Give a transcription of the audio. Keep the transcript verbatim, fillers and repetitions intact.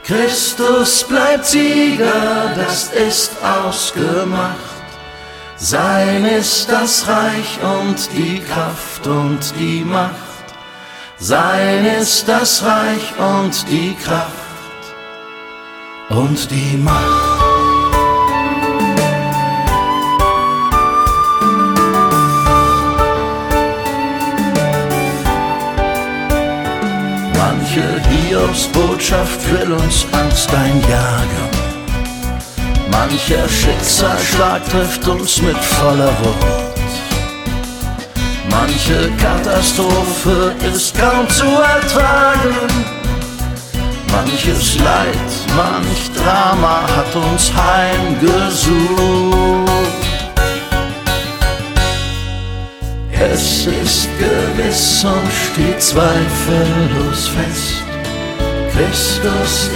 Christus bleibt Sieger, das ist ausgemacht. Sein ist das Reich und die Kraft und die Macht. Sein ist das Reich und die Kraft und die Macht. Manche Hiobsbotschaft will uns Angst einjagen. Mancher Schicksalsschlag trifft uns mit voller Wucht. Manche Katastrophe ist kaum zu ertragen. Manches Leid, manch Drama hat uns heimgesucht. Es ist gewiss und steht zweifellos fest: Christus